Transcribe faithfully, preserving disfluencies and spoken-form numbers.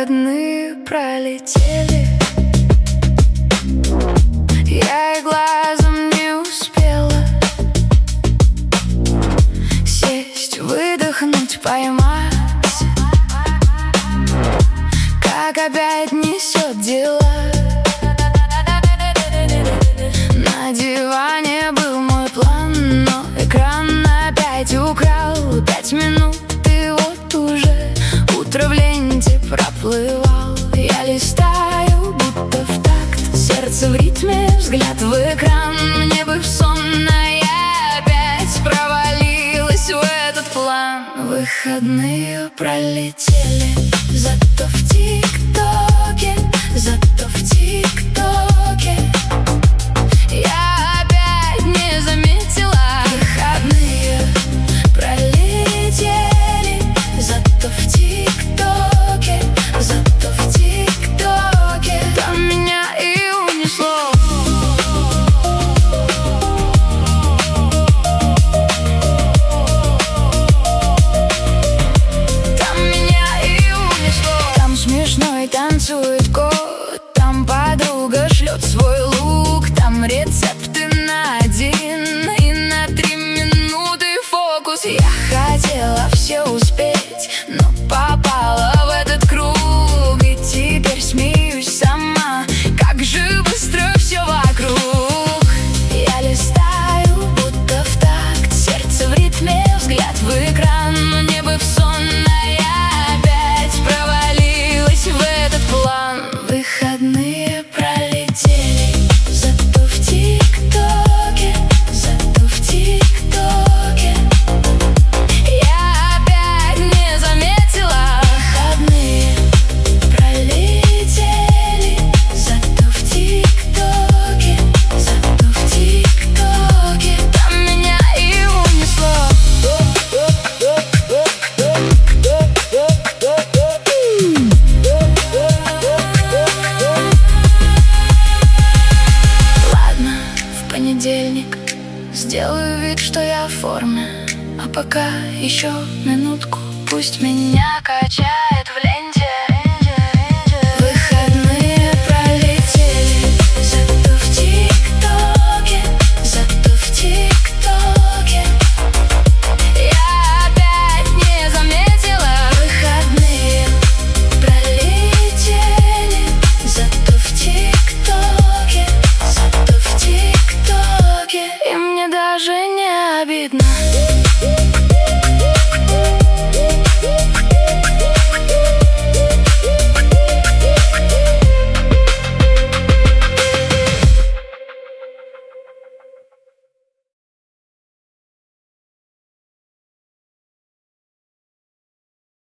Выходные пролетели, я и глазом не успела сесть, выдохнуть, поймать, как опять несет дела. На диване был мой план, но экран опять украл пять минут, и вот уже утро в ленте проплывал. Я листаю, будто в такт, сердце в ритме, взгляд в экран. Мне бы в сон, а я опять провалилась в этот план. Выходные пролетели, зато в ТикТоке, зато в ТикТоке я опять не заметила. Выходные пролетели, зато в ТикТоке, зато в ТикТоке там меня и унесло. Там меня и унесло. Там смешной танцует кот, там подруга шлет свой лук, там рецепты на один и на три минуты фокус. Я хотела все успеть, но попала в этот круг, и теперь смеюсь сама, как же быстро все вокруг. Я листаю, будто в такт, сердце в ритме, взгляд в экран. Мне бы в сон, а я опять провалилась в этот план. Выходные пролетели, зато в ТикТоке, зато в ТикТоке я опять не заметила. Выходные пролетели, зато в ТикТоке, зато в ТикТоке там меня и унесло. Ладно, в понедельник сделаю вид, что я в форме, а пока еще минутку, пусть меня качает в лень.